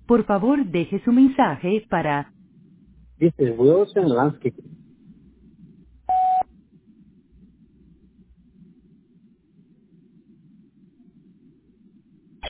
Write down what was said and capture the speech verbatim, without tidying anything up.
Por favor, deje su mensaje para This is Wilson Lansky.